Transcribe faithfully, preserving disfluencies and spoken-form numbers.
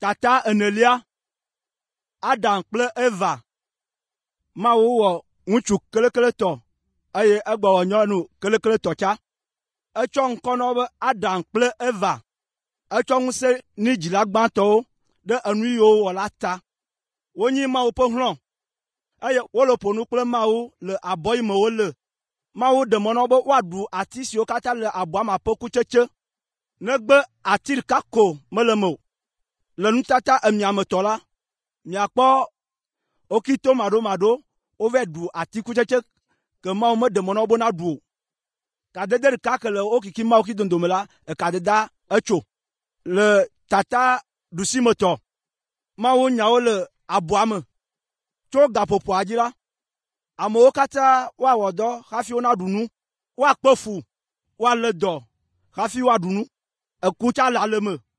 tata enelia, Adam kple Eva, Mawu wɔ ŋutsu kelekletɔ, eye egbe wɔ nyɔnu kelekletɔ tsa. Etsɔ ŋkɔ na wo be Adam kple Eva. Etsɔ ŋusẽ ni dzila gbãtɔwo ɖe enu yiwo wɔ la ta. Wonyi Mawu ƒe hlɔ̃, eye wole ƒo nu kple Mawu le abɔ yi me wole. Mawu ɖe mɔ na wo be woaɖu ati siwo katã le abɔa me ƒe kutsetse, negbe ati ɖeka ko mele me o. Le nutata emiametɔ la, miakpɔ wokito maɖo maɖo wova ɖu atikutsetse ke Mawu meɖe mɔ na wo be na ɖu o. Kadede ɖeka ke le wo kiki Mawu ki dondome la, ekadeda etso. Le tata ɖusimetɔ, Mawu nyawo le abɔa me. Tso gaƒoƒoa dzi la, amewo katã woawɔ dɔ hafi wona ɖu nu. Woakpe fu, woalé dɔ hafi woaɖu nu. Eku tsa le ale me.